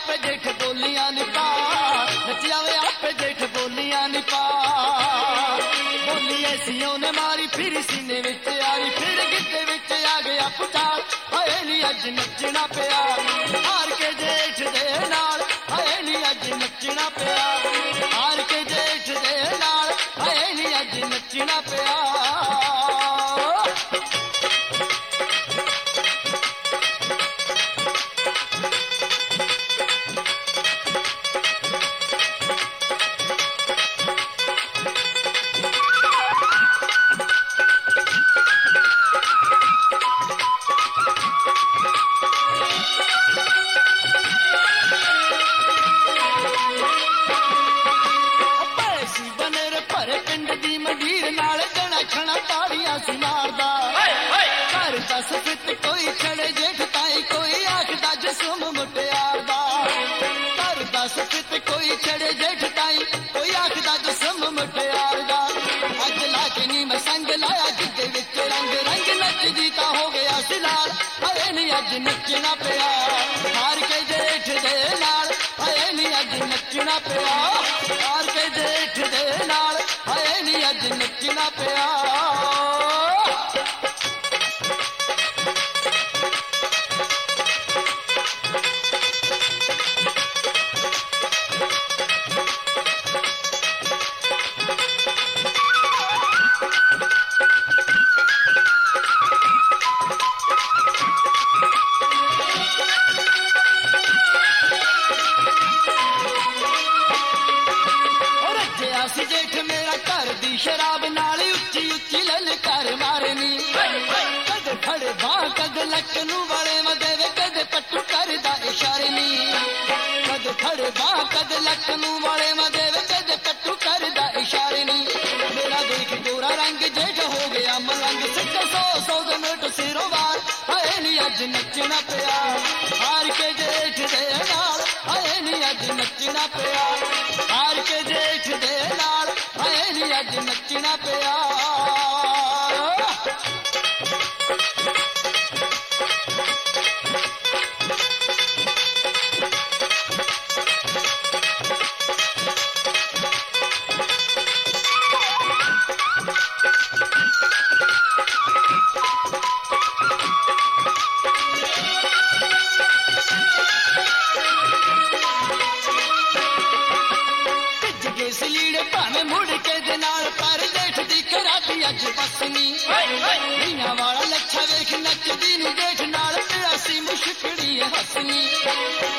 आपे जेठ बोलियां नी पा, नचिया वे आपे जेठ बोलियां नी पा। बोली ऐसी ने मारी फिर सीने विच आई, फिर गिद्दे विच आ गया पुचार। हाय नी अज नचना पिया हार के जेठ दे नाल, हाय नी अज नचना पिया हार के जेठ दे नाल, हाय नी अज नचना पिया। घर दस फित कोई छड़े जेठ ताई, कोई आखदा जसुम मुटियार दा। घर दस फित कोई छड़े जेठ ताई, कोई आखदा जसुम मुटियार दा। अज लाके नी मैं संग लाया गिद्दे विच रंग, रंग नचदी तां हो गया सिलाल। हाय नी अज नचना पिया हार के जेठ दे नाल, हाय नी अज नचना पिया हार के जेठ दे नाल, हाय नी अज नचना पिया। जेठ मेरा घर दी शराब नाल उच्ची उच्ची ललकार मारनी। कद फड़े बाह कद लक नू वाले मदेवे, कद पट्टू करदा इशारे नी। कद फड़े बाह कद लक नू वाले मदेवे, कद पट्टू करदा इशारे नी। मेरा देख गोरा रंग जेठ हो गया मलंग, सिक्के 100 दे नोट सिरों वार। हाय नी अज नचना पिया हार के जेठ दे नाल, हाय नी अज नचना पिया हार के जेठ दे नाल, हाय नी अज नचना पिया। लीड़े भावे मुड़ के दे नाल, पर जेठ दी कराती अज बसनी। धियां वाला लच्छा वेख नचदी नी जेठ नाल, पियासी मुश्कड़ी हसनी।